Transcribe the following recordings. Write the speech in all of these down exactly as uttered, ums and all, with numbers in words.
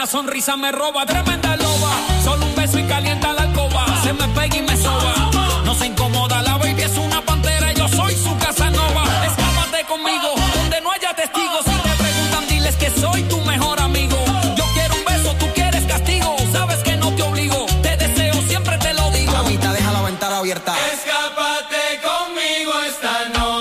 una sonrisa me roba, tremenda loba. Solo un beso y calienta la alcoba. Se me pega y me soba. No se incomoda, la baby es una pantera. Yo soy su Casanova. Escápate conmigo, donde no haya testigos. Si te preguntan, diles que soy tu mejor amigo. Yo quiero un beso, tú quieres castigo. Sabes que no te obligo, te deseo, siempre te lo digo. Mamita, deja la ventana abierta. Escápate conmigo esta noche.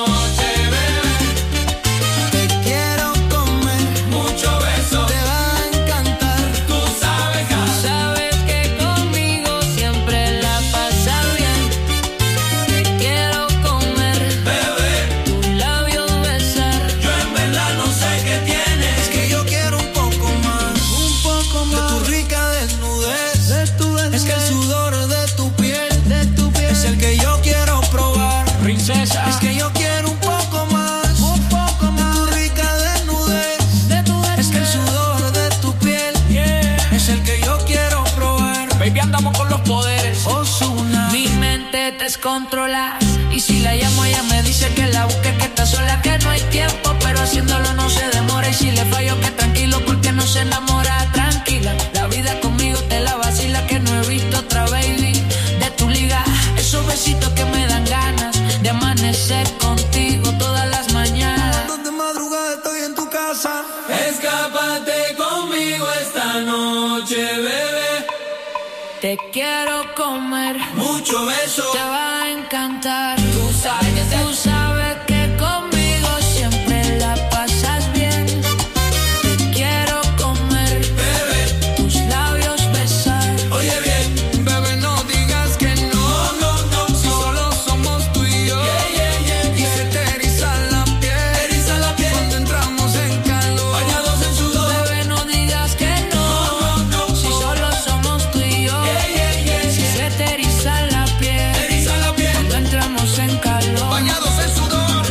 Es que yo quiero un poco más, un poco más de tu rica desnudez, de tu deseo. Es que el sudor de tu piel, yeah, es el que yo quiero probar. Baby, andamos con los poderes. Ozuna. Mi mente te descontrola. Y si la llamo, ella me dice que la busque, que está sola, que no hay tiempo. Pero haciéndolo no se demora. Y si le fallo, que tranquilo, porque no se enamora. Tranquila, la vida conmigo te la vacila, que no he visto otra baby de tu liga. Esos besitos que me dan ganas de amanecer contigo todas las mañanas. Donde madrugada estoy en tu casa. Escápate conmigo esta noche, bebé. Te quiero comer, mucho beso, te va a encantar. Tú sabes, tú sabes que conmigo siempre la pasas bien. Te quiero comer, bebé, tus labios besar. Oye bien, bebé, no digas que no. No, no, no, si no. solo somos tú y yo. Yeah, yeah, yeah, Y yeah. se te eriza la piel, Eriza la piel. cuando entramos en calor. Bañados en sudor. Bebé, no digas que no. No, no, no, si no. solo somos tú y yo. Yeah, yeah, yeah, Si yeah. se te eriza la piel, Eriza la piel. cuando entramos en calor. Bañados en sudor.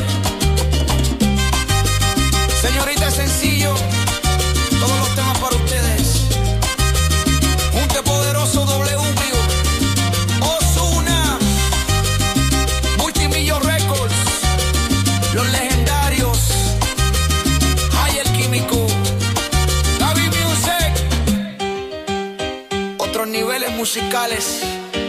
Señorita, es sencillo. Todos los temas para ustedes. Junte poderoso W. Ozuna. Multimillo Records. Los legendarios. Hay el químico. Gaby Music. Otros niveles musicales.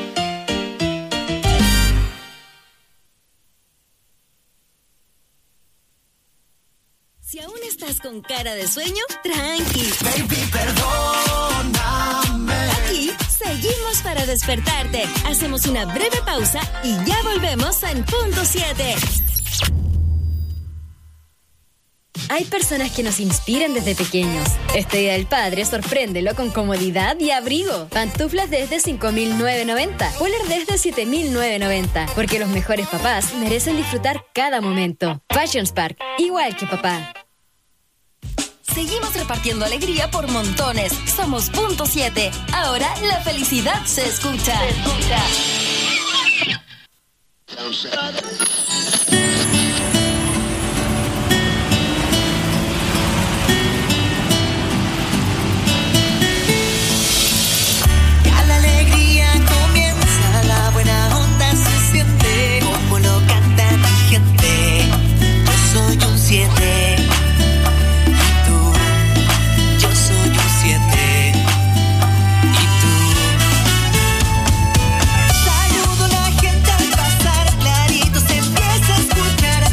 Si aún estás con cara de sueño, tranqui. Baby, perdóname. Aquí seguimos para despertarte. Hacemos una breve pausa y ya volvemos en punto siete. Hay personas que nos inspiran desde pequeños. Este Día del Padre, sorpréndelo con comodidad y abrigo. Pantuflas desde cinco mil novecientos noventa. Polar desde siete mil novecientos noventa. Porque los mejores papás merecen disfrutar cada momento. Fashion Spark, igual que papá. Seguimos repartiendo alegría por montones. Somos punto siete. Ahora la felicidad se escucha. Se escucha. Ya la alegría comienza, la buena onda se siente, como lo canta mi gente. Yo soy un siete. Saludo a la gente al pasar, clarito se empieza a escuchar.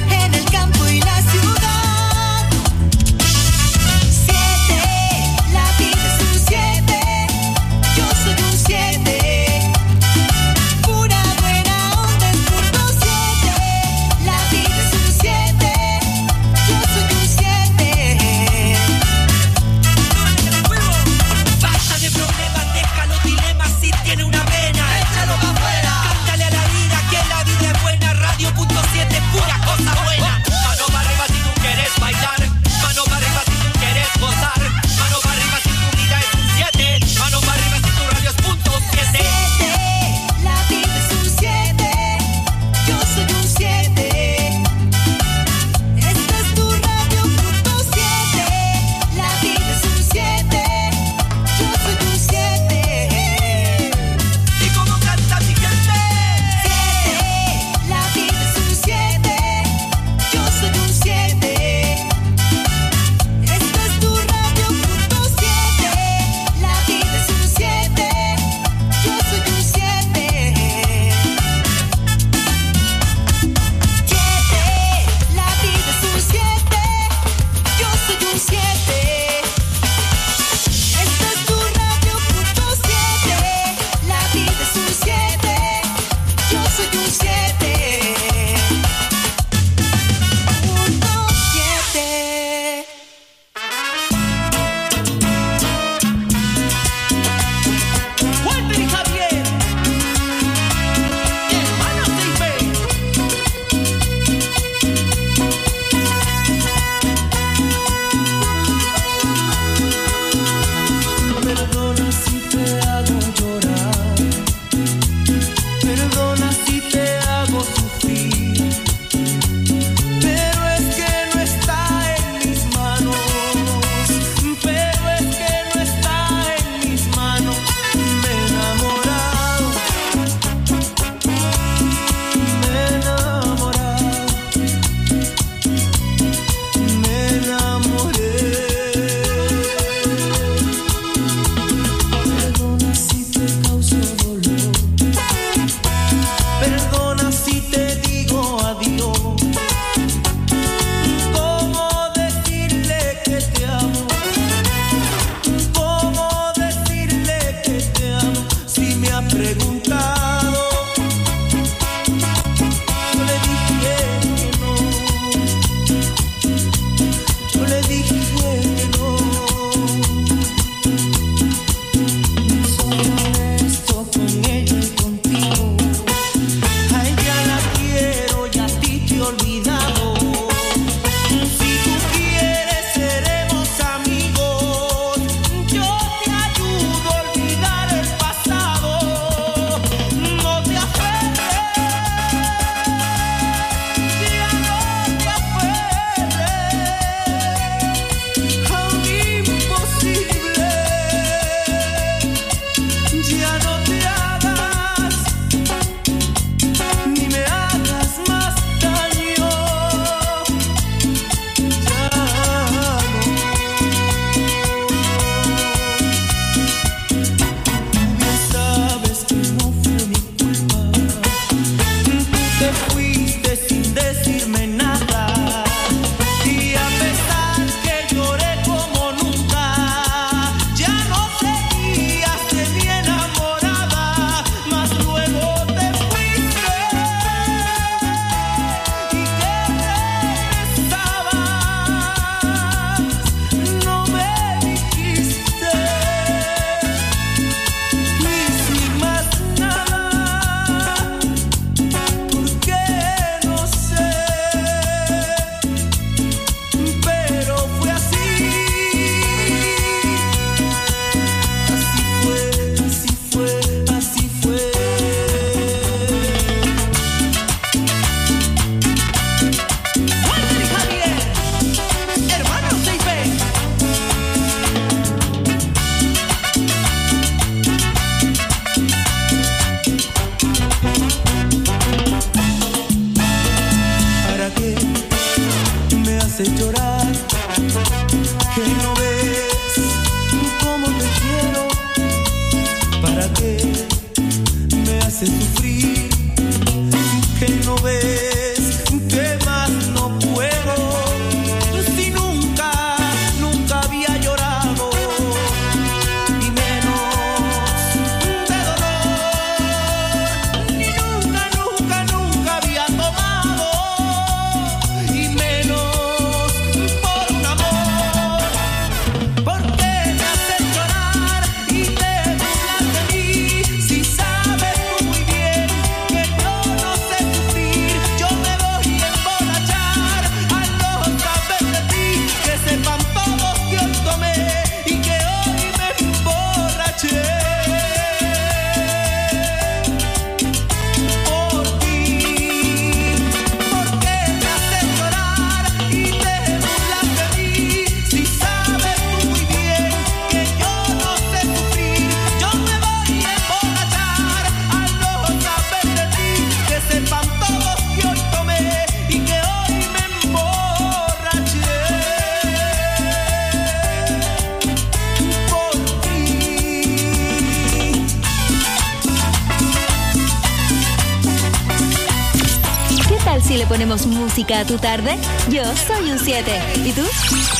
Si le ponemos música a tu tarde, yo soy un siete. ¿Y tú?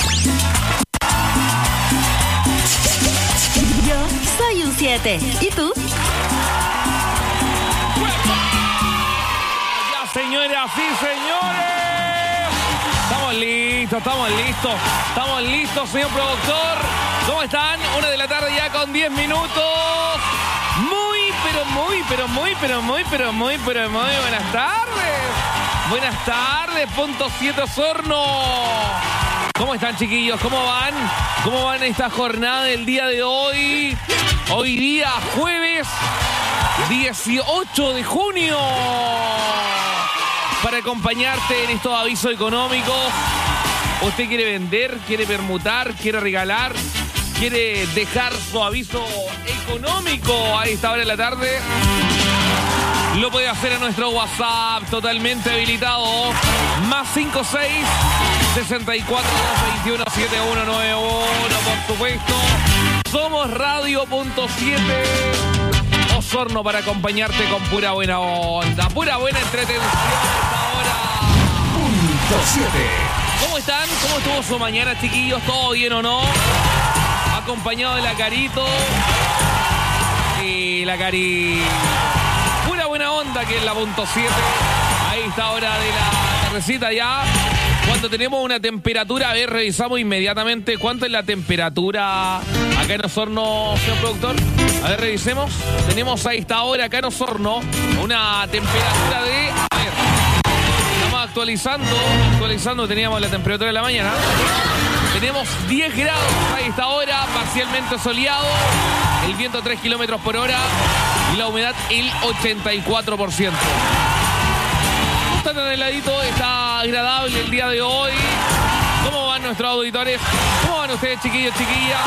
Yo soy un siete. ¿Y tú? señoras y señores. Estamos listos, estamos listos. Estamos listos, señor productor. ¿Cómo están? Una de la tarde ya con diez minutos. Muy, pero muy, pero muy, pero muy, pero muy, pero muy buenas tardes. Buenas tardes, punto siete Osorno. ¿Cómo están, chiquillos? ¿Cómo van? ¿Cómo van esta jornada del día de hoy? Hoy día, jueves dieciocho de junio. Para acompañarte en estos avisos económicos. ¿Usted quiere vender? ¿Quiere permutar? ¿Quiere regalar? ¿Quiere dejar su aviso económico a esta hora de la tarde? Lo puede hacer a nuestro WhatsApp totalmente habilitado. Más cinco seis, sesenta y cuatro, veintiuno, setenta y uno, noventa y uno, por supuesto. Somos Radio punto siete Osorno para acompañarte con pura buena onda, pura buena entretención a esta hora. Punto siete. ¿Cómo están? ¿Cómo estuvo su mañana, chiquillos? ¿Todo bien o no? Acompañado de la Carito. Y la Cari. Pura buena onda que es la punto siete. Ahí está hora de la tardecita ya. Cuando tenemos una temperatura, a ver, revisamos inmediatamente cuánto es la temperatura acá en Osorno, señor productor. A ver, revisemos. Tenemos a esta hora acá en Osorno una temperatura de... A ver, estamos actualizando. Actualizando, teníamos la temperatura de la mañana. Tenemos diez grados a esta hora, parcialmente soleado. El viento tres kilómetros por hora. Y la humedad el ochenta y cuatro por ciento. No está tan heladito, está agradable el día de hoy. ¿Cómo van nuestros auditores? ¿Cómo van ustedes, chiquillos, chiquillas?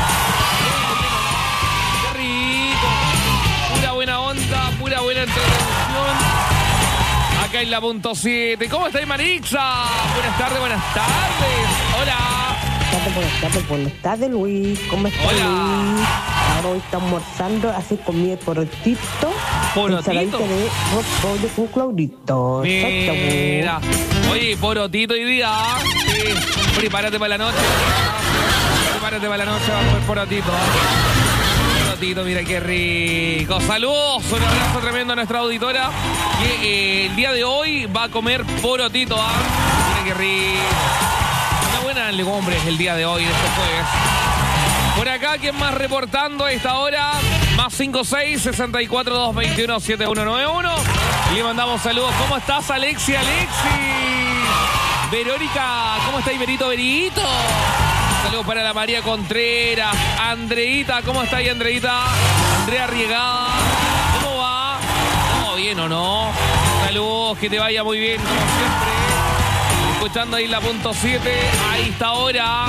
¡Qué rico! Pura buena onda, pura buena entretención. Acá en la punto siete. ¿Cómo estáis, Marixa? Buenas tardes, buenas tardes. Hola. Buenas tardes, buenas tardes, Luis. ¿Cómo estás, Hola. Luis? Ahora hoy estamos almorzando, así comí el porotito. ¿Porotito? Ensaladita de pollo con Claudito. Mira. Oye, porotito hoy día. Sí. Prepárate para la noche. Prepárate para la noche, va a comer porotito. Porotito, mira qué rico. Saludos, un abrazo tremendo a nuestra auditora. Que eh, el día de hoy va a comer porotito. ¿Ah? Mira qué rico. Buenas legumbres el día de hoy, de este jueves. Por acá, ¿quién más reportando a esta hora? Más cinco seis, sesenta y cuatro, doscientos veintiuno, setenta y uno noventa y uno. Y le mandamos saludos. ¿Cómo estás, Alexi? Alexi. Verónica, ¿cómo está Iberito, Berito? Saludos para la María Contreras. Andreita, ¿cómo está ahí, Andreita? Andrea Riegada. ¿Cómo va? ¿Todo bien o no? Saludos, que te vaya muy bien, como siempre. Escuchando ahí la punto siete, ahí está ahora.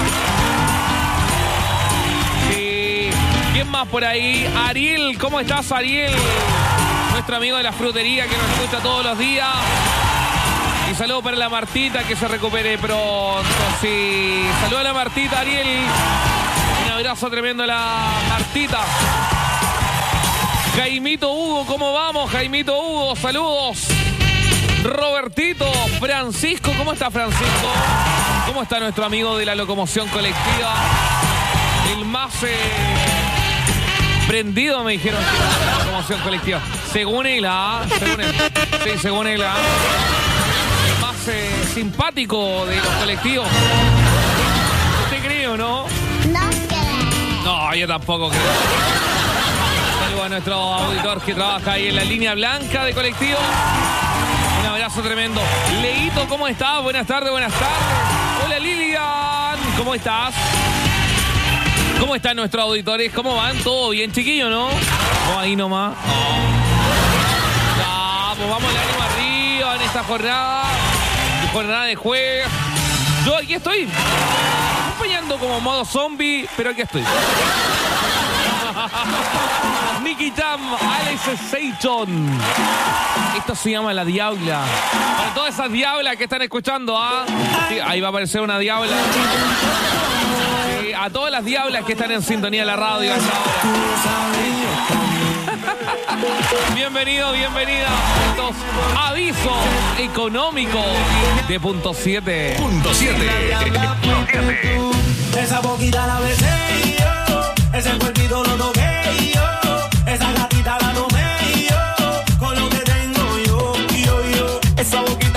Sí. ¿Quién más por ahí? Ariel, ¿cómo estás, Ariel? Nuestro amigo de la frutería que nos escucha todos los días. Y saludo para la Martita, que se recupere pronto. Sí. Saludo a la Martita, Ariel. Un abrazo tremendo a la Martita. Jaimito Hugo, ¿cómo vamos? Jaimito Hugo, saludos. Robertito, Francisco, ¿cómo está, Francisco? ¿Cómo está nuestro amigo de la locomoción colectiva? El más eh, prendido, me dijeron, de la locomoción colectiva. Según él, ¿ah? Según él. Sí, según él, ¿ah? El más eh, simpático de los colectivos. ¿Usted cree o no? No creo. No, yo tampoco creo. Saludos a nuestro auditor que trabaja ahí en la línea blanca de colectivo. Un abrazo tremendo. Leito, ¿cómo estás? Buenas tardes, buenas tardes. Hola, Lilian. ¿Cómo estás? ¿Cómo están nuestros auditores? ¿Cómo van? ¿Todo bien, chiquillo, no? Oh, ahí nomás. Oh. Ya, pues vamos al ánimo arriba en esta jornada. Jornada de jueves. Yo aquí estoy. Acompañando como modo zombie, pero aquí estoy. Nicky Jam, Alex Seiton. Esto se llama La Diabla. Para todas esas diablas que están escuchando, ¿ah? Sí, ahí va a aparecer una diabla. Sí, a todas las diablas que están en sintonía de la radio hasta ahora. Bienvenido, bienvenida a estos avisos económicos de punto siete. Punto siete. Esa boquita la besé yo, ese cuerpito lo toqué yo, esa gatita la tomé yo, con lo que tengo yo, yo, yo. Esa boquita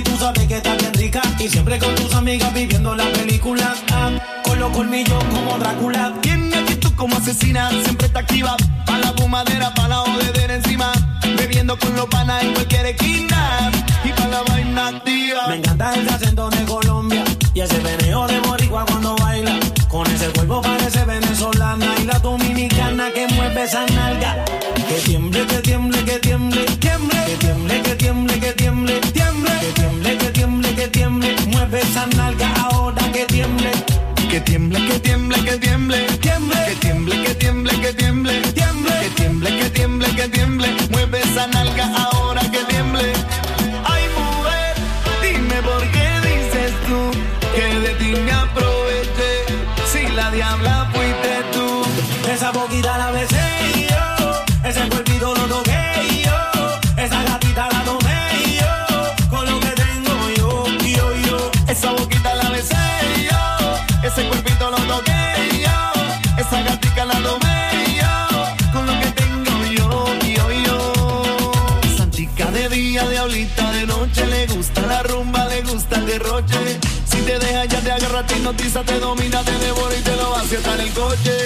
tú sabes que estás bien rica. Y siempre con tus amigas viviendo la película. Ah, con los colmillos como Drácula. Tiene actitud como asesina, siempre está activa. Pa' la fumadera, pa' la jodedera encima. Bebiendo con los panas en cualquier esquina. Y pa' la vaina activa. Me encanta ese acento de Colombia y ese meneo de boricua cuando baila. Con ese cuerpo parece venezolana. Y la dominicana que mueve esa nalga. Que tiemble, que tiemble, que tiemble, tiemble. Que tiemble, que tiemble, que tiemble, tiemble. Que tiemble, que tiemble, que tiemble. Mueve esa nalga ahora que tiemble. Que tiemble, que tiemble, que tiemble. Tiemble. Que tiemble, que tiemble, que tiemble. Tiemble. Que tiemble, que tiemble, que tiemble. Mueve esa nalga ahora que tiemble. Ay, mujer, dime por qué dices tú que de ti me aproveché. Si la diabla fuiste tú. Esa boquita la besé yo. Ese cuerpito lo toqué yo. Esa gatita la tomé yo. Con lo que tengo yo, yo, yo. Esa boquita la besé yo. Ese cuerpito lo toqué yo. Esa gatica la tomé yo. Con lo que tengo yo, yo, yo. Santica de día, diablita de noche. Le gusta la rumba, le gusta el derroche. Si te deja ya te agarra, te hipnotiza, te domina, te devora y te lo vacía hasta en el coche.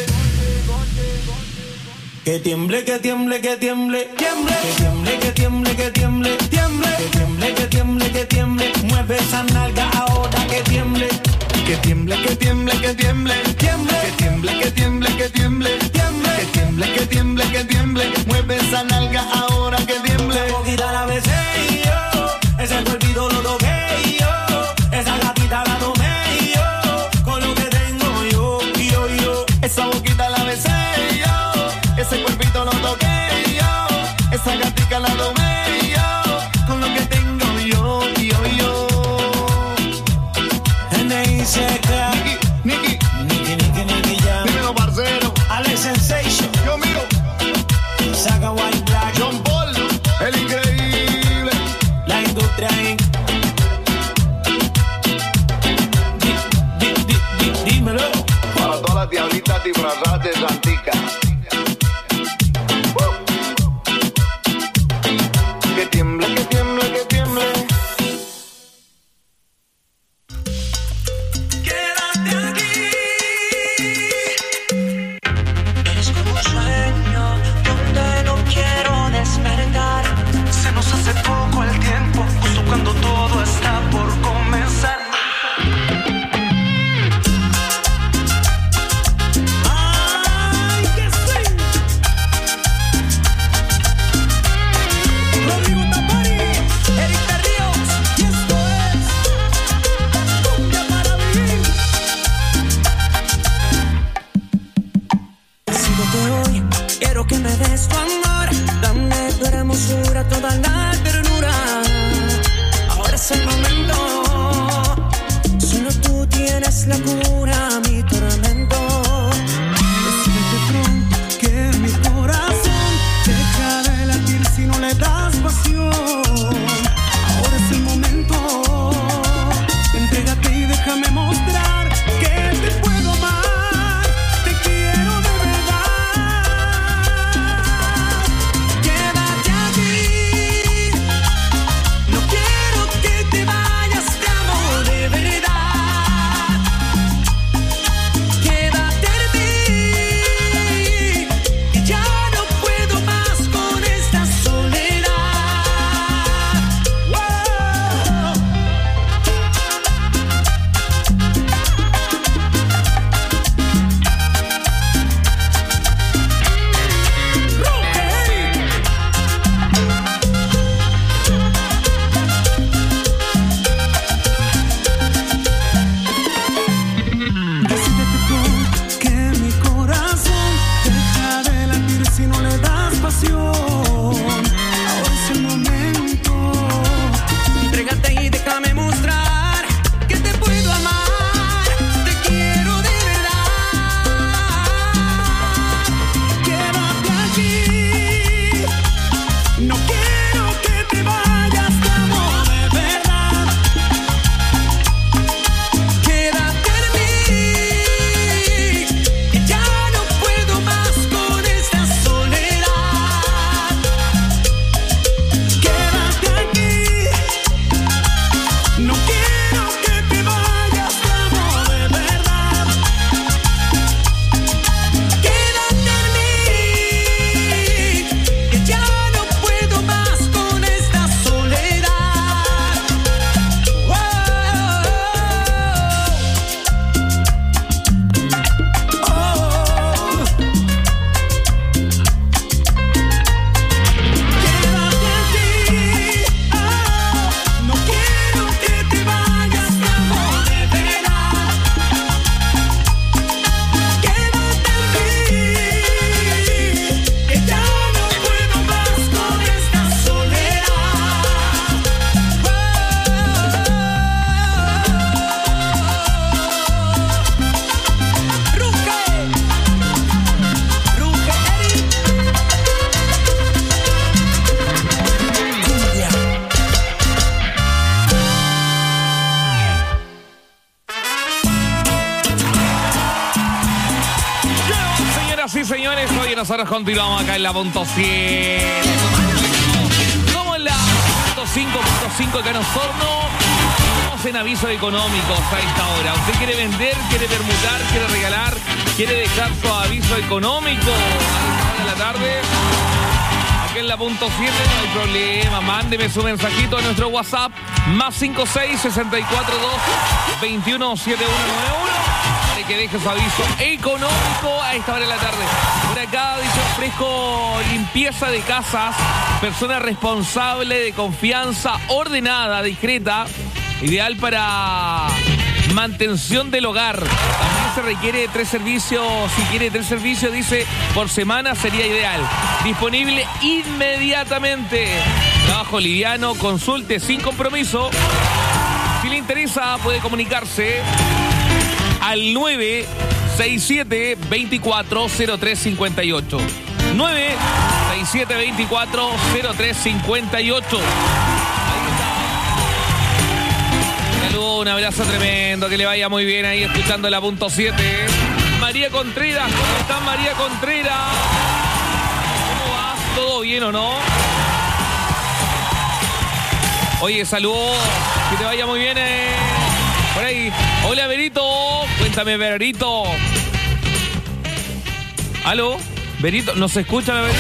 Que tiemble, que tiemble, que tiemble, tiemble. Que tiemble, que tiemble, que tiemble, tiemble. Que tiemble, que tiemble, que tiemble. Mueve esa nalga ahora que tiemble. Que tiemble, que tiemble, que tiemble. Tiemble. Que tiemble, que tiemble, que tiemble. Tiemble. Que tiemble, que tiemble, que tiemble. Mueve esa nalga ahora que tiemble. Esa boquita la besé yo. Ese cuerpito lo toqué yo. Esa gatita la tomé yo. Con lo que tengo yo, yo, yo. Esa boquita la besé yo. Ese cuerpito lo toqué yo. Esa gatica la tomé yo. Con lo que tengo yo, yo, yo. N I C K. Nicky, Nicky, Nicky, Nicky Jam. dímelo, parcero. Alex Sensation. Yo miro. Saga White Black. John Paul, el increíble. La industria Inc. Di, di, di, di, dímelo. Para todas las diablitas disfrazadas de Santica. Que tiemble, que tiemble, que tiemble. Quédate aquí. Es como un sueño donde no quiero despertar. Se nos hace poco el tiempo, justo cuando todo está por comenzar. Ah, y señores, hoy nosotros continuamos acá en la punto siete. Como en la punto cinco punto cinco acá en Osorno. Estamos en avisos económicos a esta hora. ¿Usted quiere vender, quiere permutar, quiere regalar, quiere dejar su aviso económico a esta hora de la tarde? Aquí en la punto siete no hay problema. Mándeme su mensajito a nuestro WhatsApp más cinco seis, seis cuatro dos, veintiuno, setenta y uno noventa y uno para que deje su aviso económico a esta hora de la tarde. Por acá dice: ofrezco limpieza de casas, persona responsable, de confianza, ordenada, discreta, ideal para mantención del hogar. También se requiere tres servicios. Si quiere tres servicios, dice, por semana sería ideal. Disponible inmediatamente. Trabajo liviano, consulte sin compromiso. Si le interesa, puede comunicarse al nueve seis siete, veinticuatro, cero tres cincuenta y ocho. nueve seis siete, veinticuatro, cero tres cincuenta y ocho. Un abrazo tremendo, que le vaya muy bien ahí escuchando la punto siete. María Contreras, ¿cómo estás, María Contreras? ¿Cómo vas? ¿Todo bien o no? Oye, saludos, que te vaya muy bien eh. por ahí. Hola, Berito, cuéntame, Berito. ¿Aló? Berito, ¿no se escucha, Berito?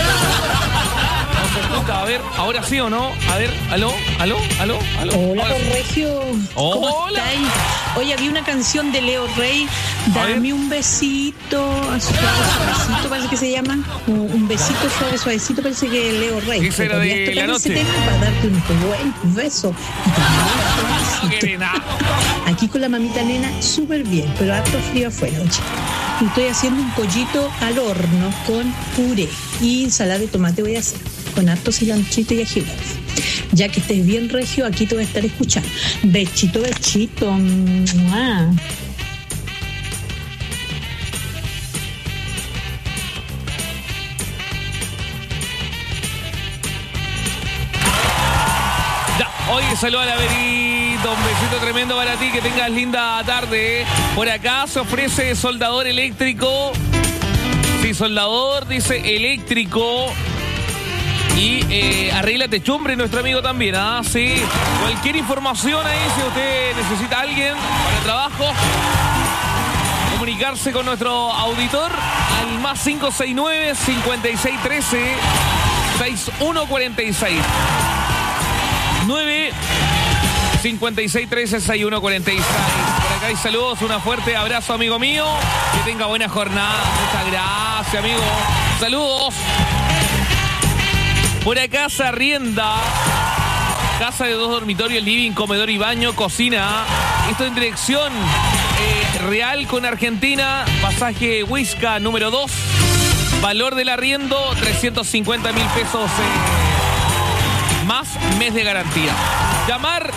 A ver, ahora sí o no. A ver, aló, aló, aló, aló. Hola, Regio. ¿Cómo Hola. estáis? Oye, había una canción de Leo Rey. Dame un besito. Suave, suavecito, parece que se llama. Un besito suave, suavecito, parece que Leo Rey. Esa era de la noche. Ese tema para darte un buen beso. No quiere nada. Aquí con la mamita nena, súper bien, pero harto frío afuera, oye. Y estoy haciendo un pollito al horno con puré y ensalada de tomate voy a hacer, con harto cilantrito y ají. Ya que estés bien, Regio, aquí te voy a estar escuchando. Bechito, bechito. ¡Mua! Ya, oye, saluda a la Berito, un besito tremendo para ti, que tengas linda tarde. Por acá se ofrece soldador eléctrico. Sí, soldador, dice eléctrico. Y eh, arregla techumbre, nuestro amigo también, ¿ah? Sí. Cualquier información ahí, si usted necesita a alguien para el trabajo, comunicarse con nuestro auditor al más cinco seis nueve, cincuenta y seis trece, sesenta y uno cuarenta y seis. nueve cincuenta y seis trece, sesenta y uno cuarenta y seis. Por acá hay saludos, un fuerte abrazo, amigo mío. Que tenga buena jornada. Muchas gracias, amigo. Saludos. Por acá se arrienda casa de dos dormitorios, living, comedor y baño, cocina. Esto en dirección eh, Real con Argentina, pasaje Huisca número dos. Valor del arriendo, trescientos cincuenta mil pesos eh, más mes de garantía. Llamar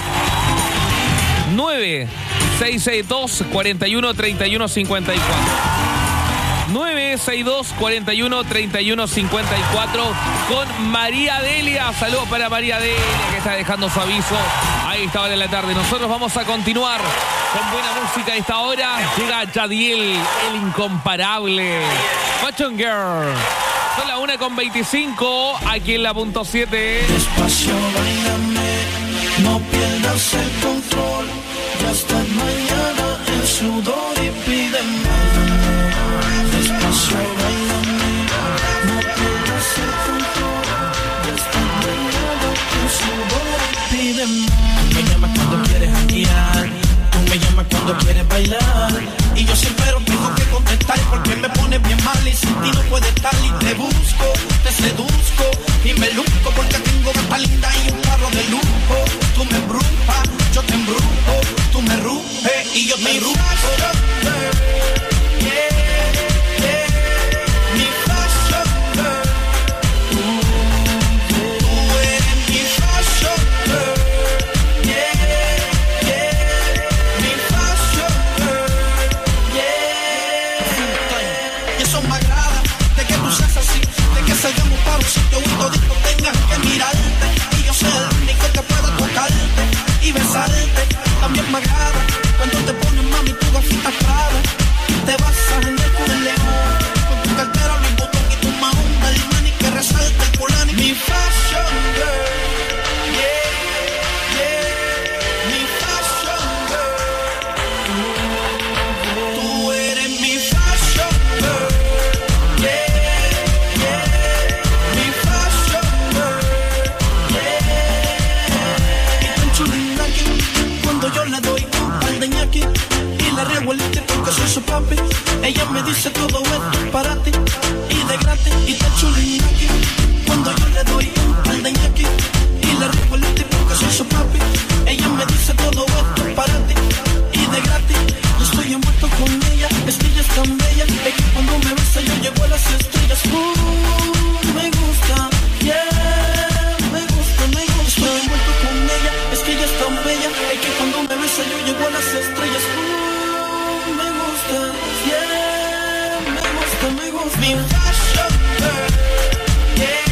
nueve seis seis dos, cuatro uno, tres uno cinco cuatro. nueve seis dos, cuatro uno, tres uno cinco cuatro con María Delia. Saludos para María Delia, que está dejando su aviso a esta hora de la tarde. Nosotros vamos a continuar con buena música a esta hora. Llega Yadiel, el incomparable Fashion Girl. Son las una con veinticinco aquí en la punto siete. Despacio, bailame, no pierdas el control. Ya hasta mañana el sudor y pide más. Despacio, bailame, no pierdas el control. Ya hasta mañana el sudor y pide más. Me llamas cuando quieres hackear, tú me llamas cuando quieres bailar. Y yo siempre tengo que contestar porque me pone bien mal y sin ti no puede estar. Y te busco, te seduzco y me luzco porque tengo gata linda y un carro de lujo. Tú me embrujas, yo te embrujo, tú me rompes y yo te embrujo. Salgamos para un sitio y todito tengan que mirarte. Y yo soy el único que pueda tocarte y besarte. También me agrada cuando te pones, mami, tu gafita clara. su papi. Ella me dice todo esto para ti y de gratis y te chulín aquí. Cuando yo le doy un par de ñaki y le robo el tipo que soy su papi. Ella me dice todo esto para ti y de gratis. Yo estoy envuelto con ella, es que ella es tan bella, es que cuando me besa yo llego a las estrellas. Uh, me gusta, yeah, me gusta, me gusta. Estoy envuelto con ella, es que ella es tan bella, es que cuando me besa yo llego a las estrellas. Uh, me gusta, yeah, me gusta, me gusta. Mi fashion girl, yeah.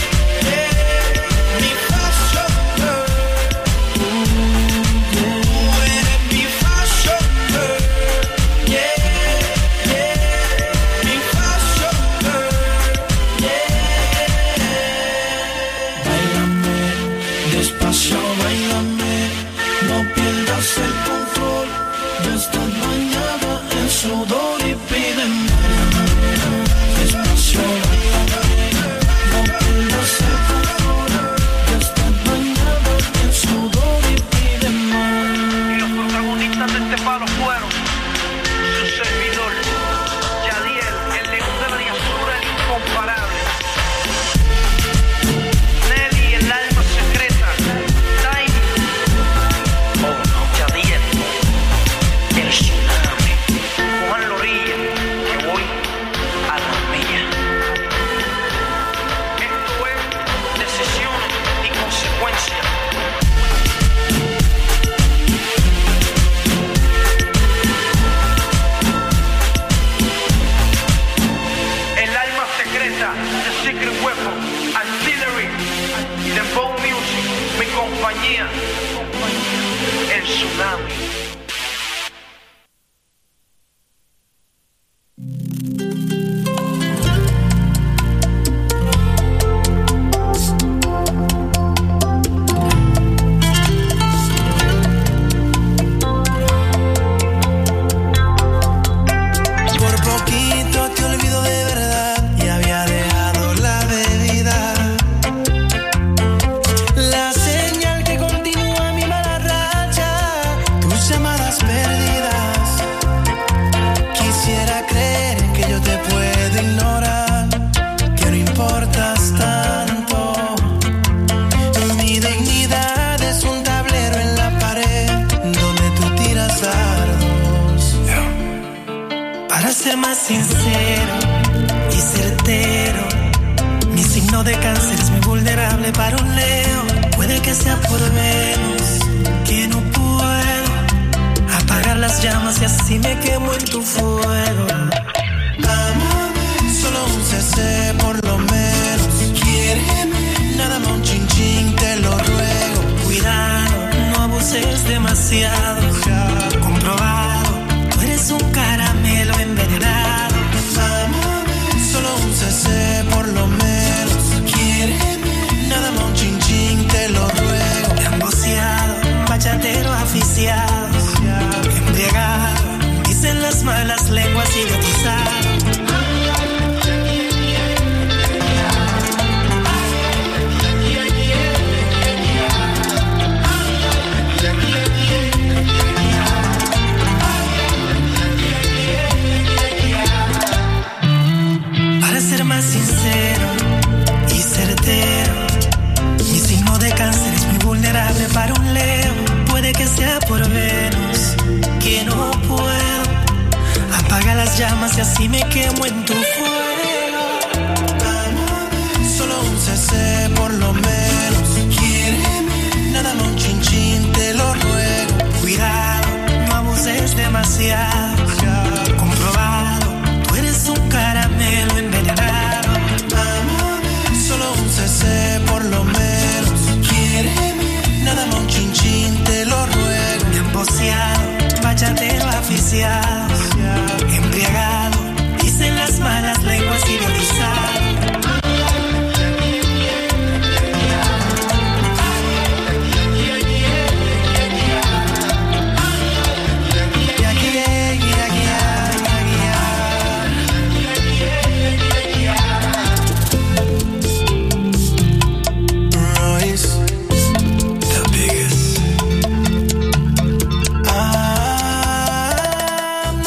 Sudor y pídeme despacio, no pierdas el control. Ya estás bañada en sudor y pídeme. Y los protagonistas de este palo fueron su servidor, Yadiel, el león de la diosura, el incomparable, Nelly, el alma secreta, Tiny, oh no, Yadiel, el tsunami, Juan Lorilla, que voy a la milla. Esto es decisiones y consecuencias. El alma secreta, The Secret Weapon, Artillery, Dembow Music, mi compañía, el tsunami. Por poquito te olvido de verdad y había dejado la bebida. La señal que continúa mi mala racha, tus llamadas perdidas. Quisiera creer que yo te puedo ignorar, que no importas tanto. Mi dignidad es un tablero en la pared donde tú tiras dardos. Para ser más sincero y certero, mi signo de cáncer es muy vulnerable para un Leo. Puede que sea por Venus, que no puedo apagar las llamas y así me quemo en tu fuego. Amame, solo un C C por lo menos. Quiéreme, nada más un chin chin, te lo ruego. Cuidado, no abuses demasiado. Comprobado, tú eres un caramelo envenenado. Amame, solo un C C por lo menos. Quiéreme, nada más un chin chin, te lo ruego. Emboceado, bachatero aficiado, embriagado, dicen las malas lenguas idiotizado. Para ser más sincero y certero, mi signo de cáncer es muy vulnerable para un Leo. Puede que sea por Venus, que no puedo apagar las llamas y así me quemo en tu fuego. Solo un C C por lo menos. Quiéreme, nada más un chin chin, te lo ruego. Cuidado, no abuses demasiado. Comprobado, tú eres un caramelo envenenado. Solo un C C por lo menos. Quiéreme, nada más un chin chin, te lo ruego. Emboceado, bachatero aficiado, embriagado, dicen las malas lenguas idiotizado. I'm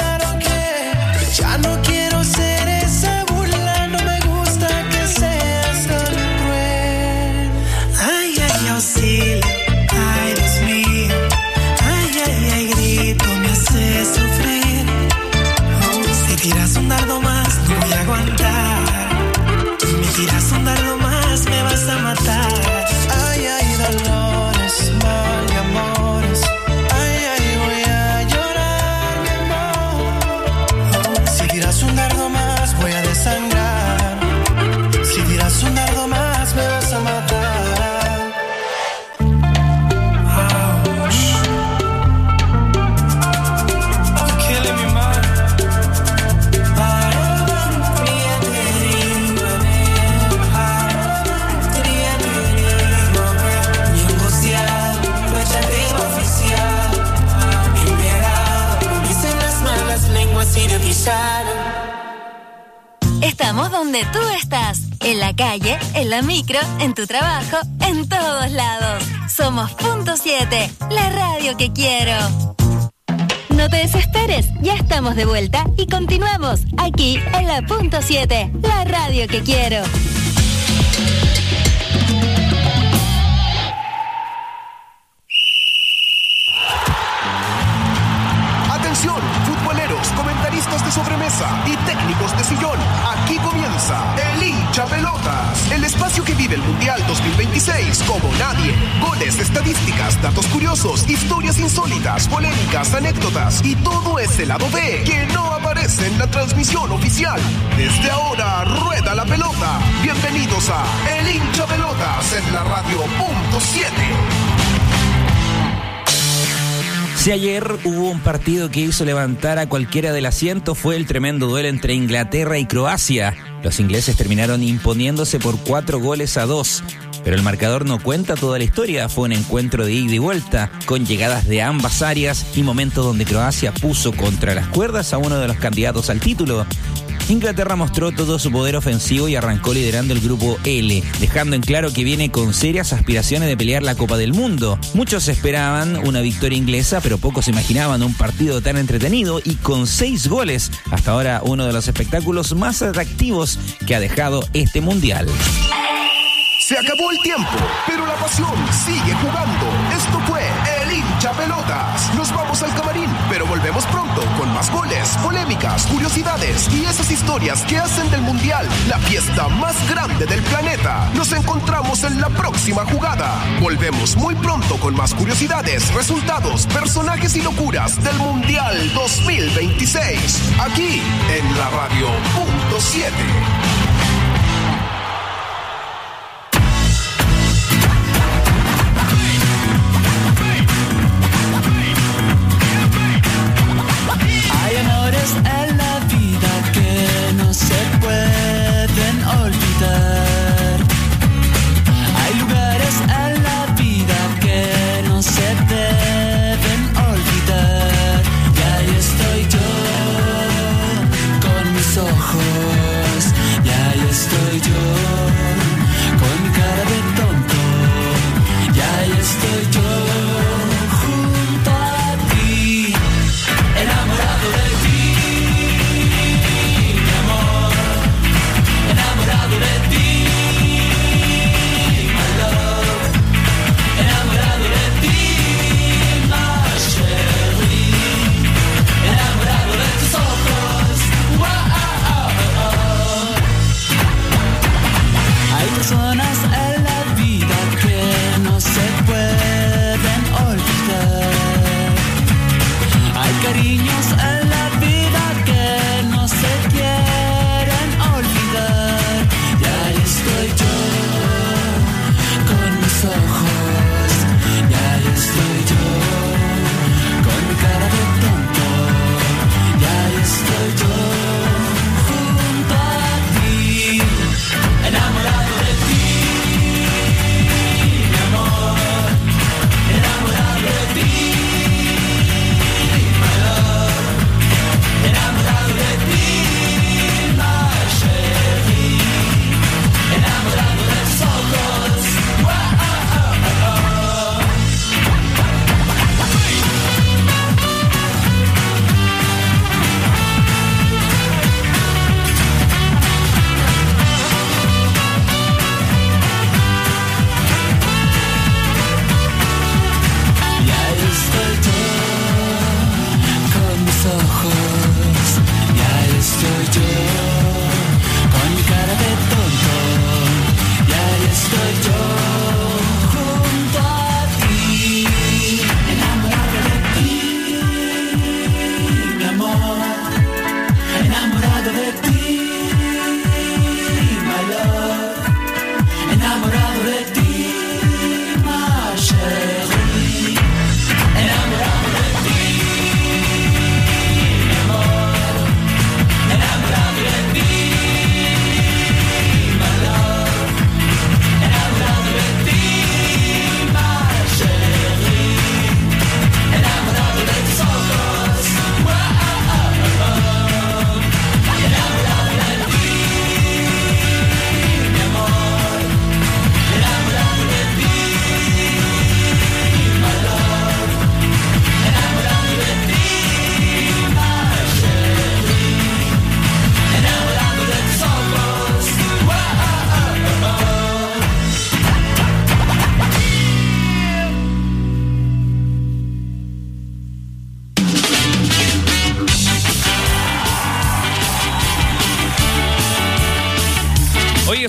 Estamos donde tú estás, en la calle, en la micro, en tu trabajo, en todos lados. Somos Punto siete, la radio que quiero. No te desesperes, ya estamos de vuelta y continuamos aquí en la Punto siete, la radio que quiero. Atención, futboleros, comentaristas de sobremesa y técnicos de sillón. Aquí comienza El Hincha Pelotas, el espacio que vive el Mundial dos mil veintiséis como nadie. Goles, estadísticas, datos curiosos, historias insólitas, polémicas, anécdotas y todo ese lado B que no aparece en la transmisión oficial. Desde ahora, rueda la pelota. Bienvenidos a El Hincha Pelotas en la radio Punto siete. Si ayer hubo un partido que hizo levantar a cualquiera del asiento, fue el tremendo duelo entre Inglaterra y Croacia. Los ingleses terminaron imponiéndose por cuatro goles a dos. Pero el marcador no cuenta toda la historia. Fue un encuentro de ida y vuelta, con llegadas de ambas áreas y momentos donde Croacia puso contra las cuerdas a uno de los candidatos al título. Inglaterra mostró todo su poder ofensivo y arrancó liderando el grupo L, dejando en claro que viene con serias aspiraciones de pelear la Copa del Mundo. Muchos esperaban una victoria inglesa, pero pocos imaginaban un partido tan entretenido y con seis goles. Hasta ahora uno de los espectáculos más atractivos que ha dejado este Mundial. Se acabó el tiempo, pero la pasión sigue jugando. Esto fue El Hincha Pelotas. Nos vamos al camarín, pero volvemos pronto con más goles, polémicas, curiosidades y esas historias que hacen del Mundial la fiesta más grande del planeta. Nos encontramos en la próxima jugada. Volvemos muy pronto con más curiosidades, resultados, personajes y locuras del Mundial dos mil veintiséis. Aquí en la radio Punto siete. En la vida que no se pueden olvidar. Hay lugares en la vida que no se deben olvidar. Y ahí estoy yo con mis ojos. Y ahí estoy yo con mi cara de tonto. Y ahí estoy yo junto a ti, enamorado de ti. Personas en la vida que no se pueden olvidar. Hay cariños en la vida que no se quieren olvidar. Y ahí estoy yo con mis ojos. Y ahí estoy yo con mi cara de tonto. Y ahí estoy yo junto a ti, enamorado.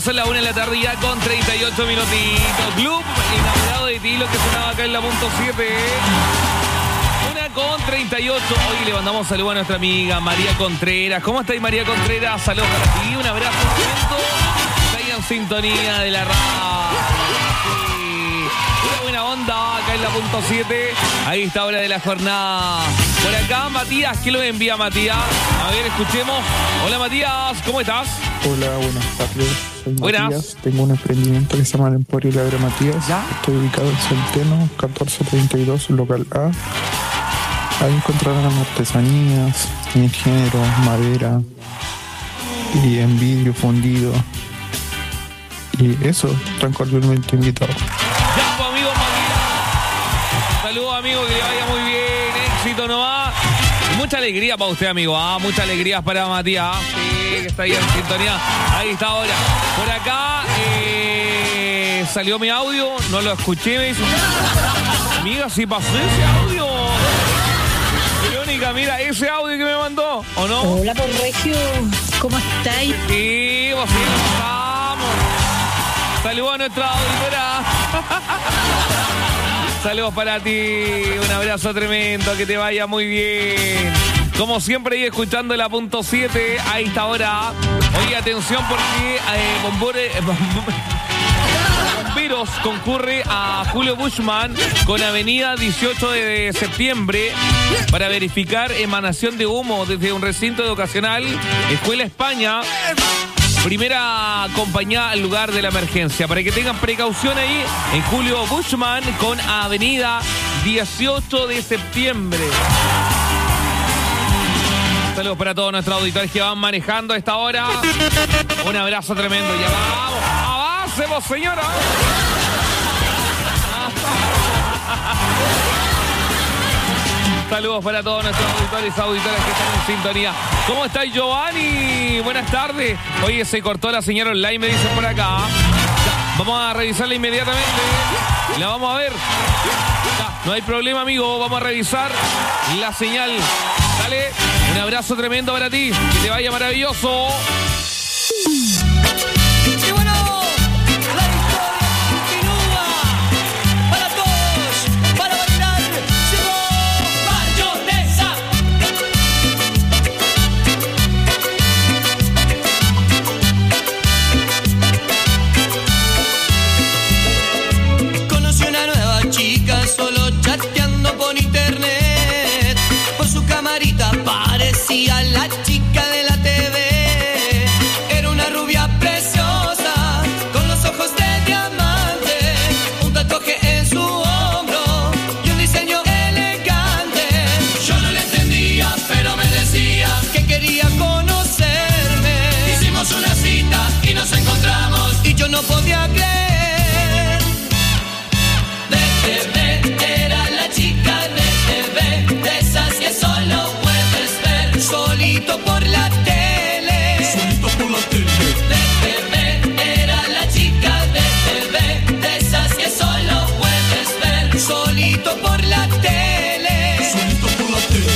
son las una de la tarde ya con treinta y ocho minutitos. Club, enamorado de ti, lo que sonaba acá en la punto siete. Una con treinta y ocho. Hoy le mandamos saludos a nuestra amiga María Contreras. ¿Cómo estáis, María Contreras? Saludos para ti. Un abrazo. Está ahí en sintonía de la radio. Sí. Una buena onda acá en la punto siete. Ahí está hora de la jornada. Por acá, Matías. ¿Qué lo envía, Matías? A ver, escuchemos. Hola, Matías. ¿Cómo estás? Hola, buenas tardes. Soy Buenas. Matías. Tengo un emprendimiento que se llama el Emporio Labra Matías. ¿Ya? Estoy ubicado en Centeno, catorce treinta y dos, local A. Ahí encontrarán artesanías, en género, madera y en vidrio fundido. Y eso, están cordialmente invitados. Ya, pues, amigo Matías. Saludos, amigo, que le vaya muy bien. Éxito nomás. Mucha alegría para usted, amigo. Ah, mucha alegría para Matías. Sí, que está ahí en sintonía. Ahí está ahora. Por acá eh, salió mi audio. No lo escuché. Me dice, amiga, si pasó ese audio. Verónica, mira ese audio que me mandó, ¿o no? Hola, por Regio. ¿Cómo estáis? Sí, vos sí, vamos. Saludos a nuestra auditora. Saludos para ti, un abrazo tremendo, que te vaya muy bien. Como siempre, ahí escuchando la punto siete a esta hora. Oye, atención porque eh, Bombore, Bomberos concurre a Julio Bushman con Avenida dieciocho de septiembre para verificar emanación de humo desde un recinto educacional, Escuela España. Primera compañía al lugar de la emergencia. Para que tengan precaución ahí, en Julio Bushman con Avenida dieciocho de septiembre. Saludos para todos nuestros auditores que van manejando a esta hora. Un abrazo tremendo. Ya vamos. ¡Avancemos, señora! Saludos para todos nuestros auditores y auditoras que están en sintonía. ¿Cómo estáis, Giovanni? Buenas tardes. Oye, se cortó la señal online, me dicen por acá. Ya, vamos a revisarla inmediatamente. La vamos a ver. Ya, no hay problema, amigo. Vamos a revisar la señal. Dale, un abrazo tremendo para ti. Que te vaya maravilloso. Parecía la chica de la T V. Era una rubia preciosa, con los ojos de diamante, un tatuaje en su hombro y un diseño elegante. Yo no le entendía, pero me decía que quería conocerme. Hicimos una cita y nos encontramos y yo no podía creer. De T V, era la chica de T V, de esas que solo solito por la tele. Solito por la tele. De T V, era la chica de T V, de esas que solo puedes ver solito por la tele. Solito por la tele.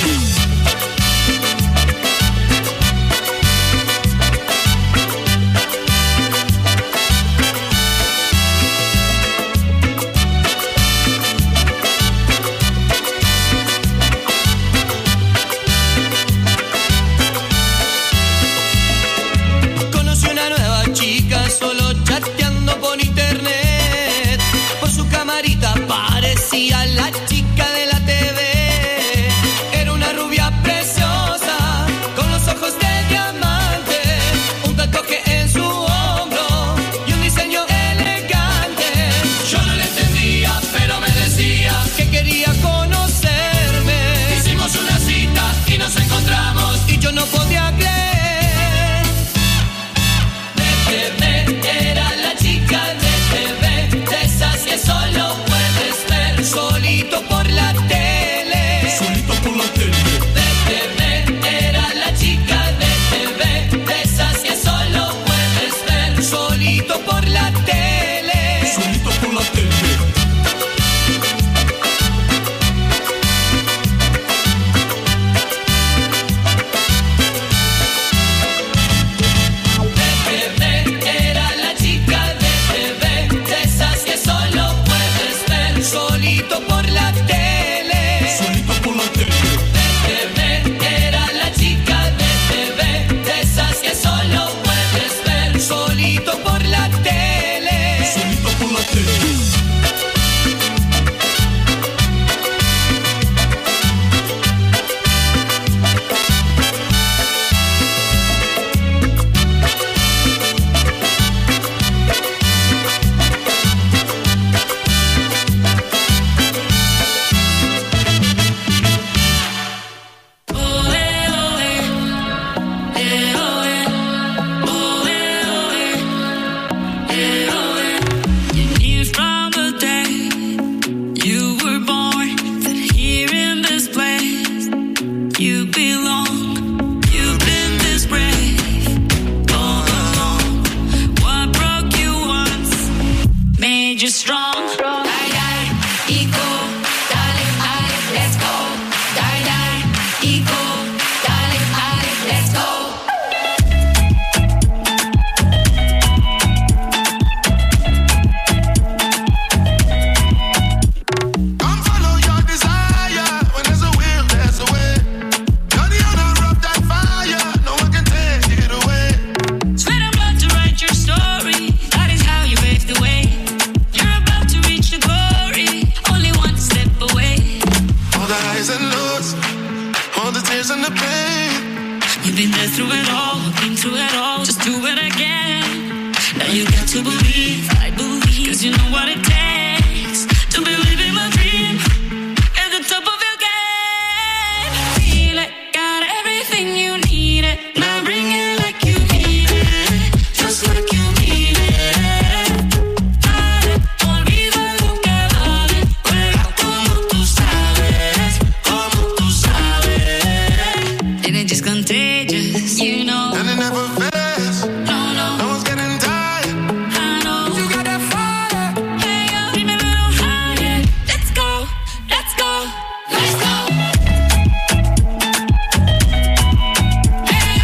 Parecía la chica de la T V. Era una rubia preciosa, con los ojos de diamante, un tatuaje en su hombro y un diseño elegante. Yo no le entendía, pero me decía que quería conocerme. Hicimos una cita y nos encontramos y yo no podía creer. De T V, era la chica de T V, de esas que solo solito. belong. You've been this brave all along. What broke you once made you strong. Die, die, ego, darling, I, let's go. Die, die, ego, darling, I, let's go. You've been there through it all, been through it all, just do it again. Now you got to believe, I believe, cause you know what it takes to believe in my dream. At the top of your game, feel it, got everything you need it. Now bring it like you need it, just like you need it. Dale, olvida lo que vale, juega como tú sabes, como tú sabes. And it just contagious, you know. And it never fails. No, no. No one's getting tired. I know. You got that fire. Hey, yo, give me a little higher. Let's go, let's go, let's go. Hey,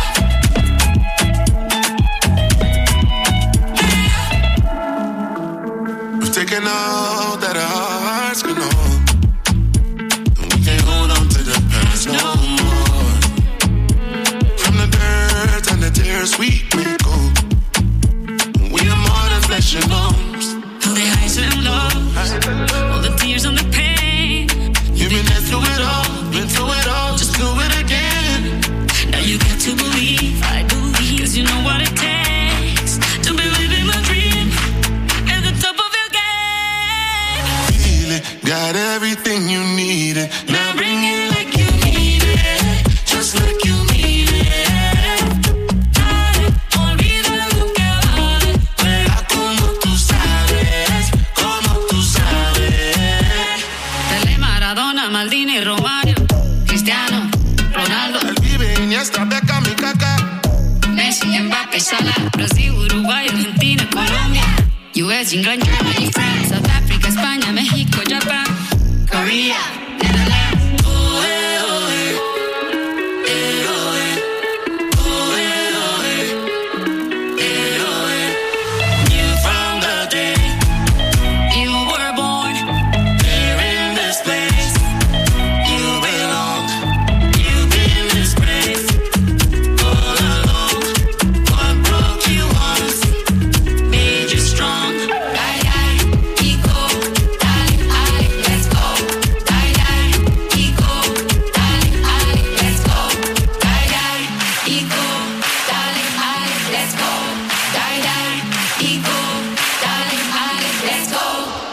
yo. We've taken all that our hearts can hold. And we can't hold on to the past no more. From the dirt and the tears we may go. We are more than flesh and bones. All the highs and lows, all the tears and the pain. You've been there through it all, been through it all, just do it again. Now you got to believe, I believe, cause you know what it takes to believe in my dream. At the top of your game, Feel it, got everything you needed. now bring it like you need it, just like you need it. Dale, olvida lo que vale, juega como tú sabes, como tú sabes. Pelé, Maradona, Maldini, Romario, Cristiano, Ronaldo, El vive Iniesta, Beckham y Kaká. Messi, Mbappé, Salah, Brasil, Uruguay, Argentina, Colombia, U S, England, Germany, France, South Africa, España, México, Japan, Korea, Netherlands. Oh, eh, oh, eh. Eh, oh, eh. Oh, eh, oh, eh. Eh, oh, eh. Knew from the day you were born here in this place. You belong. You've been this brave all along. What broke you once made you strong. Die, die, ego, darling, I, let's go. Die, die, ego, darling, I, let's go. Die, die, ego, darling, I, let's go. Die, die, ego, darling, I, let's go.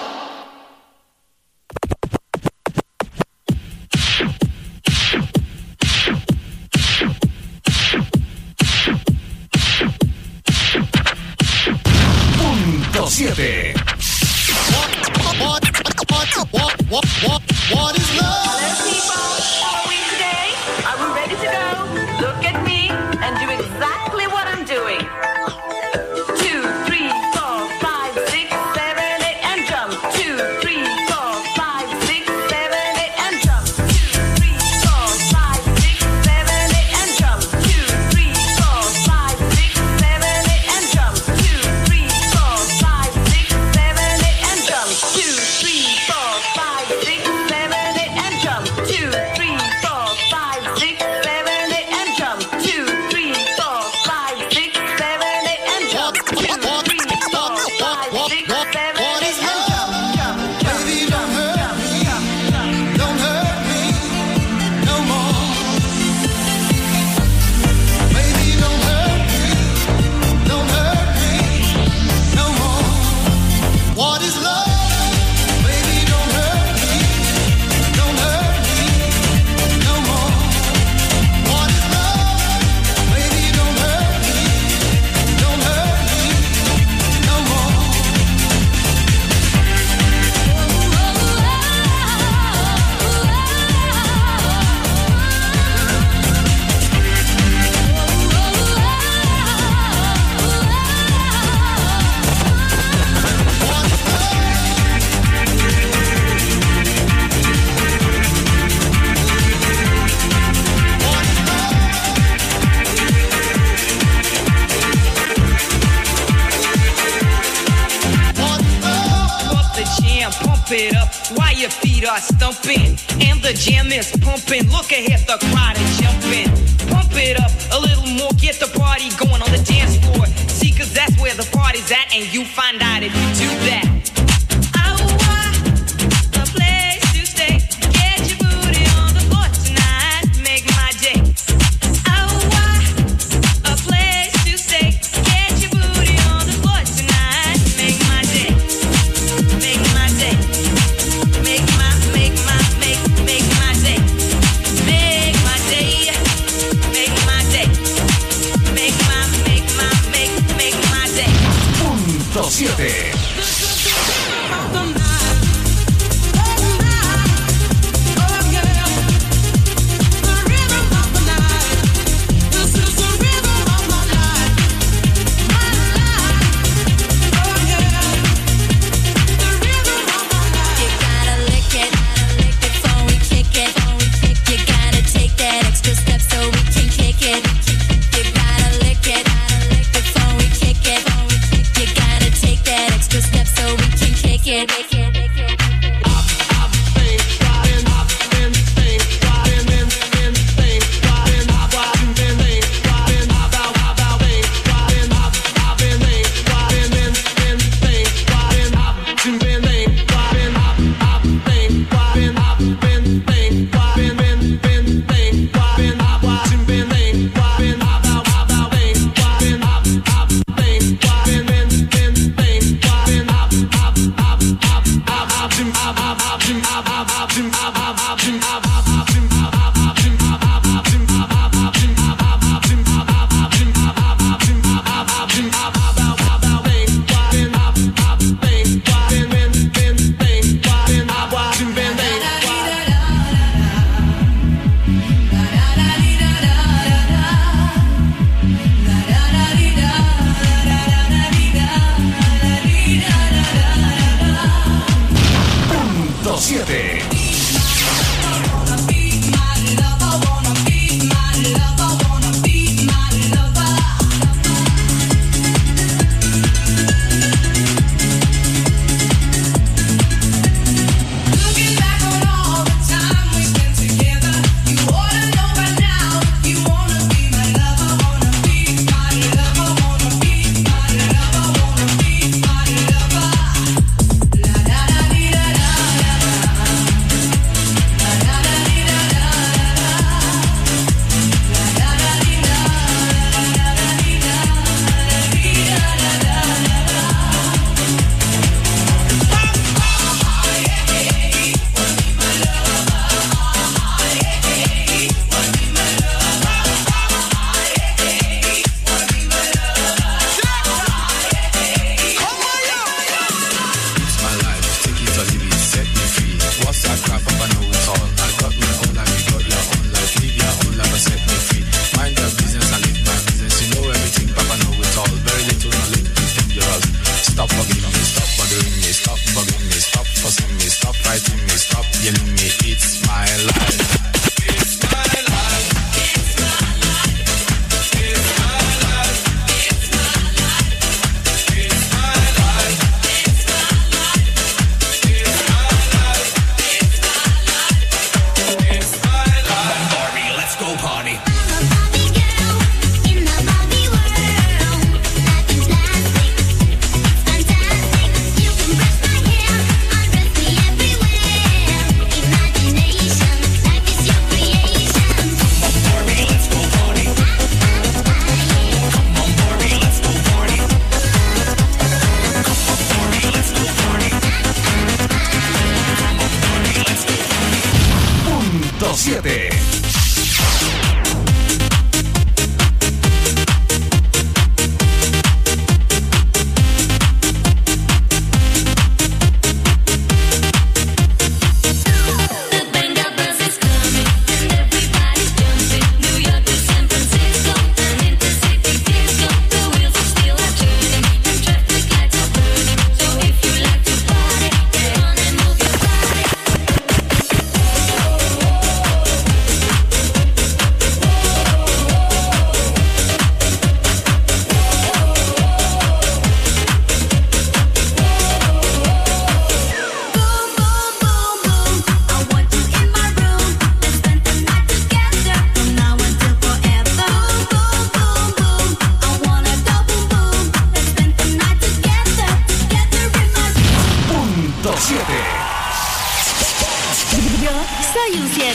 Punto siete. What is love? Hello, people. How are we today? Are we ready to go? Look at me and do exactly what I'm doing. Two, three, four, five, six, seven, eight, and jump. Two, three, four, five, six, seven, eight, and jump. Two, three, four, five, six, seven, eight, and jump. Two, three, four, five, six, seven, eight, and jump. Two, three, four, five, six, feet are stumping and the jam is pumping. Look ahead, the crowd is jumping. Pump it up a little more, get the party going on the dance floor. See, cause that's where the party's at, and you find out if you do that. siete. Extra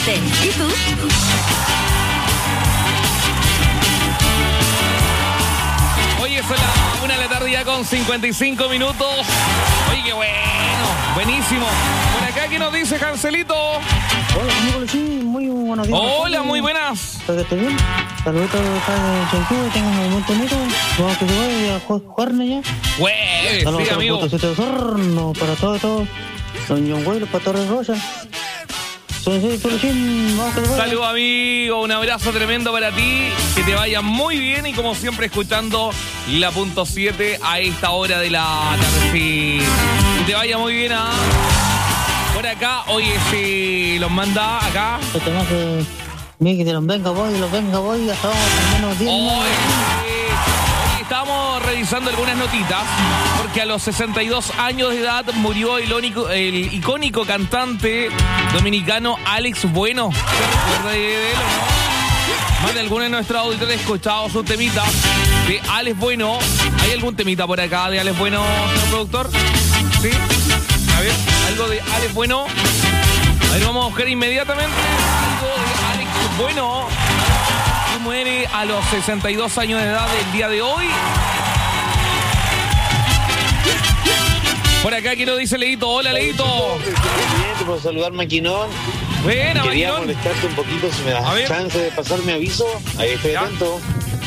siete. ¿Y tú? Oye, son las una de la tarde ya con cincuenta y cinco minutos. Oye, qué bueno. Buenísimo. Por acá, ¿qué nos dice Cancelito? Hola, amigo, sí, muy buenos días. Hola, muy buenas. ¿Para que esté bien? Saluditos acá de Chanquillo, tengan un buen tonito. Vamos que se vaya a jugarme ya. Güey, Saludos sí, para amigo. Punto siete de Osorno, para todos, todos. Don John Wayne, para Torres Rosa. Sí, sí, tú, sí, vamos que se vaya. Saludos, amigo. Un abrazo tremendo para ti. Que te vaya muy bien. Y como siempre, escuchando la punto siete a esta hora de la tarde. Sí. Que te vaya muy bien. ¿Ah? Por acá, oye, si los manda acá. Que tengas que. Miki, de los venga voy, los venga voy, hasta vamos al menos diez. Oye, estábamos revisando algunas notitas. Porque a los sesenta y dos años de edad murió el, ónico, el icónico cantante dominicano Alex Bueno. ¿Se recuerda de él o no? Más de algunos de nuestros auditores escuchado su temita de Alex Bueno. ¿Hay algún temita por acá de Alex Bueno, señor productor? ¿Sí? A ver, algo de Alex Bueno. A ver, vamos a buscar inmediatamente algo de Alex Bueno. Que muere a los sesenta y dos años de edad el día de hoy. Por acá, ¿quién lo dice, Leito? Hola, Leito. Bien, te puedo saludar, Maquinón. Buena, Quería Maquinón. molestarte un poquito, si me das chance de pasarme aviso. Ahí estoy ¿Ya? atento.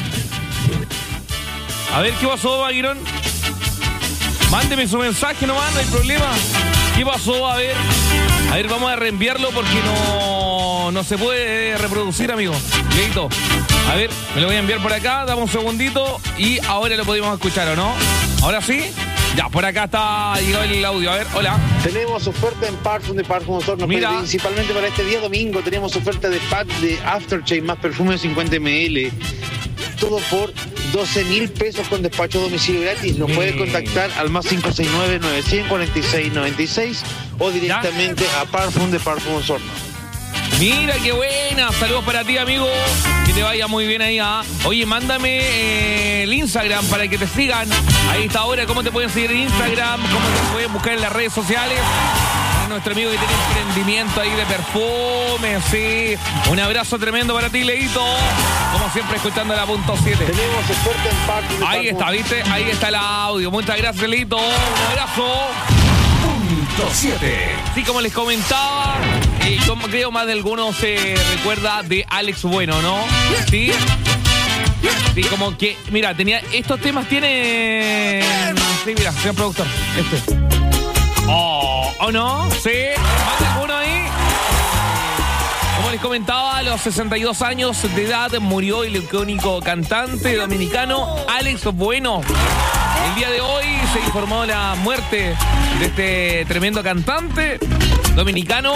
A ver, ¿qué pasó, Maquinón? Mándeme su mensaje nomás, no hay problema. ¿Qué pasó? A ver. A ver, vamos a reenviarlo porque no, no se puede reproducir, amigo. Leito. A ver, me lo voy a enviar por acá, dame un segundito y ahora lo podemos escuchar, ¿o no? ¿Ahora sí? Ya, por acá está llegado el audio. A ver, hola. Tenemos oferta en Parfum de Parfum Osorno. Mira. Principalmente para este día domingo tenemos oferta de pack de Aftershave más perfume de cincuenta mililitros. Todo por doce mil pesos con despacho a domicilio gratis. Nos puede contactar al más cinco seis nueve, nueve cero cero, cuatro seis nueve seis o directamente a Parfum de Parfum Osorno. Mira, qué buena. Saludos para ti, amigo. Que te vaya muy bien ahí. ¿Ah? Oye, mándame eh, el Instagram para que te sigan. Ahí está ahora. ¿Cómo te pueden seguir en Instagram? ¿Cómo te pueden buscar en las redes sociales? A nuestro amigo que tiene emprendimiento ahí de perfume. Sí. Un abrazo tremendo para ti, Leito. Como siempre, escuchando la punto siete. Tenemos oferta en Parfum de Ahí Parfum. está, ¿viste? Ahí está el audio. Muchas gracias, Leito. Un abrazo. Punto siete. Sí, como les comentaba, eh, yo creo más de algunos se recuerda de Alex Bueno, ¿no? Sí. Sí, como que, mira, tenía estos temas tienen. Sí, mira, señor productor, este. Oh, ¿o no? Sí, más de alguno ahí. Como les comentaba, a los sesenta y dos años de edad murió el icónico cantante dominicano Alex Bueno. El día de hoy se informó la muerte de este tremendo cantante dominicano.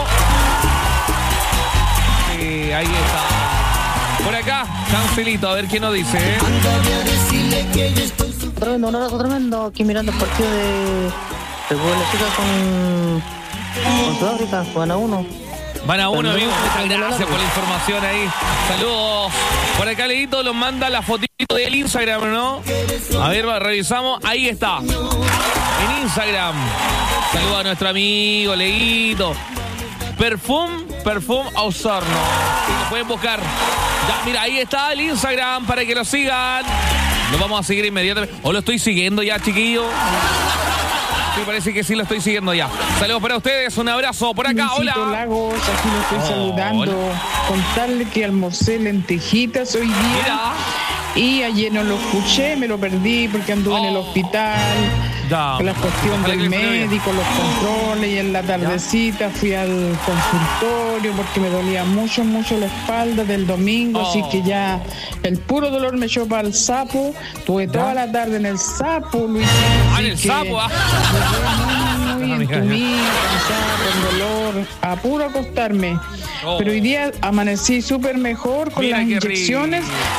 Eh, ahí está. Por acá, Cancelito, a ver qué nos dice. ¿eh? Tremendo, un abrazo tremendo. Aquí mirando el partido de, de Chica con, con Sudáfrica. Van a uno. Van a uno, Saludos, amigo. Muchas saludos, gracias saludos. por la información ahí. Saludos. Por acá, Leito nos manda la fotito del Instagram, ¿no? A ver, revisamos. Ahí está. En Instagram. Saludos a nuestro amigo Leito. Perfum, Perfum Osorno. Sí, lo pueden buscar. Ya, mira, ahí está el Instagram para que lo sigan. Lo vamos a seguir inmediatamente. ¿O lo estoy siguiendo ya, chiquillo? Sí, parece que sí lo estoy siguiendo ya. Saludos para ustedes, un abrazo por acá, Luisito hola. Lagos, aquí lo estoy Oh, saludando. hola. Contarle que almorcé lentejitas hoy día. Mira. Y ayer no lo escuché, me lo perdí porque anduve en el hospital. Ya. Con la cuestión Ojalá del que le fue bien. médico, los controles, y en la tardecita fui al consultorio porque me dolía mucho, mucho la espalda del domingo, Oh. así que ya el puro dolor me echó para el sapo. Tuve toda la tarde en el sapo, Luis. Ah, en el sapo, ah. Muy entumida, cansada, con dolor, a puro acostarme. Oh. Pero hoy día amanecí súper mejor con Mira las qué rico. inyecciones.